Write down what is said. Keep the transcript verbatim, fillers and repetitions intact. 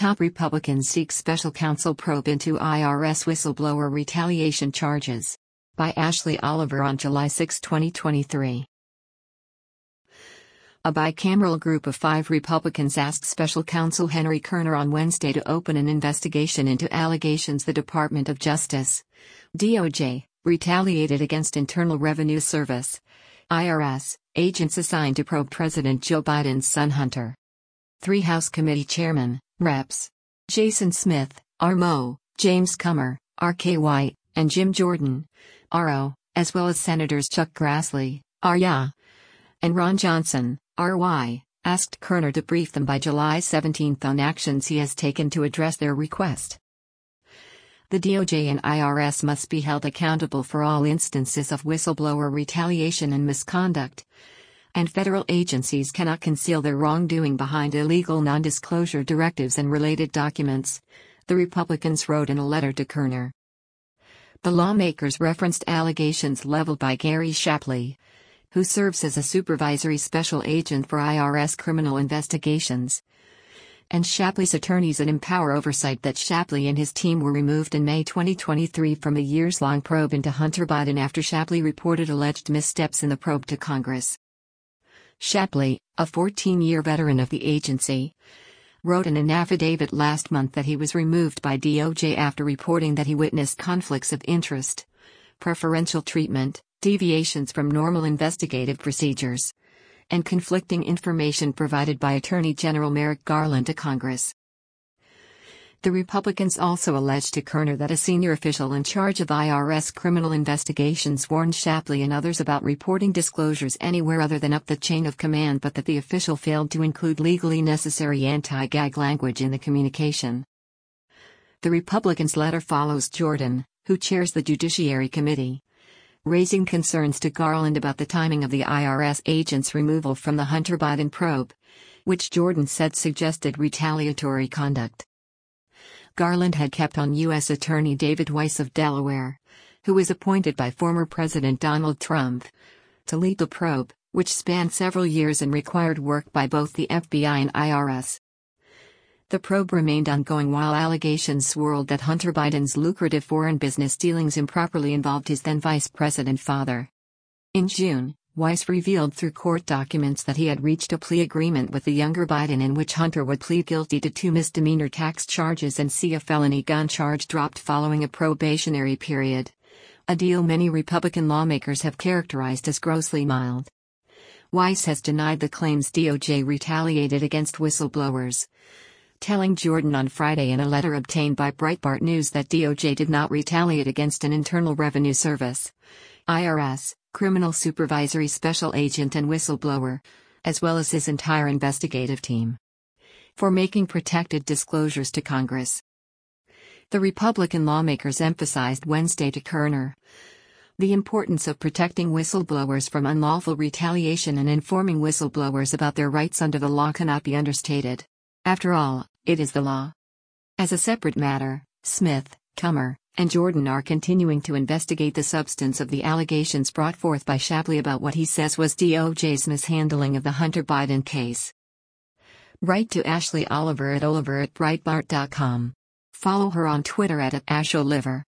Top Republicans seek special counsel probe into I R S whistleblower retaliation charges. By Ashley Oliver on July sixth, twenty twenty-three. A bicameral group of five Republicans asked special counsel Henry Kerner on Wednesday to open an investigation into allegations the Department of Justice, D O J, retaliated against Internal Revenue Service, I R S, agents assigned to probe President Joe Biden's son Hunter. Three House Committee Chairmen, Reps Jason Smith, R M O, James Comer, R K White, and Jim Jordan, R O, as well as Senators Chuck Grassley, R Y, and Ron Johnson, R Y, asked Kerner to brief them by July seventeenth on actions he has taken to address their request. The D O J and I R S must be held accountable for all instances of whistleblower retaliation and misconduct, and federal agencies cannot conceal their wrongdoing behind illegal non-disclosure directives and related documents, the Republicans wrote in a letter to Kerner. The lawmakers referenced allegations leveled by Gary Shapley, who serves as a supervisory special agent for I R S criminal investigations, and Shapley's attorneys at Empower Oversight that Shapley and his team were removed in May twenty twenty-three from a years-long probe into Hunter Biden after Shapley reported alleged missteps in the probe to Congress. Shapley, a fourteen-year veteran of the agency, wrote in an affidavit last month that he was removed by D O J after reporting that he witnessed conflicts of interest, preferential treatment, deviations from normal investigative procedures, and conflicting information provided by Attorney General Merrick Garland to Congress. The Republicans also alleged to Kerner that a senior official in charge of I R S criminal investigations warned Shapley and others about reporting disclosures anywhere other than up the chain of command, but that the official failed to include legally necessary anti-gag language in the communication. The Republicans' letter follows Jordan, who chairs the Judiciary Committee, raising concerns to Garland about the timing of the I R S agent's removal from the Hunter Biden probe, which Jordan said suggested retaliatory conduct. Garland had kept on U S Attorney David Weiss of Delaware, who was appointed by former President Donald Trump, to lead the probe, which spanned several years and required work by both the F B I and I R S. The probe remained ongoing while allegations swirled that Hunter Biden's lucrative foreign business dealings improperly involved his then Vice President father. In June, Weiss revealed through court documents that he had reached a plea agreement with the younger Biden in which Hunter would plead guilty to two misdemeanor tax charges and see a felony gun charge dropped following a probationary period, a deal many Republican lawmakers have characterized as grossly mild. Weiss has denied the claims D O J retaliated against whistleblowers, telling Jordan on Friday in a letter obtained by Breitbart News that D O J did not retaliate against an Internal Revenue Service, I R S, criminal supervisory special agent and whistleblower, as well as his entire investigative team, for making protected disclosures to Congress. The Republican lawmakers emphasized Wednesday to Kerner the importance of protecting whistleblowers from unlawful retaliation and informing whistleblowers about their rights under the law cannot be understated. After all, it is the law. As a separate matter, Smith, Comer, and Jordan are continuing to investigate the substance of the allegations brought forth by Shapley about what he says was D O J's mishandling of the Hunter Biden case. Write to Ashley Oliver at Oliver at Breitbart dot com. Follow her on Twitter at, at AshOliver.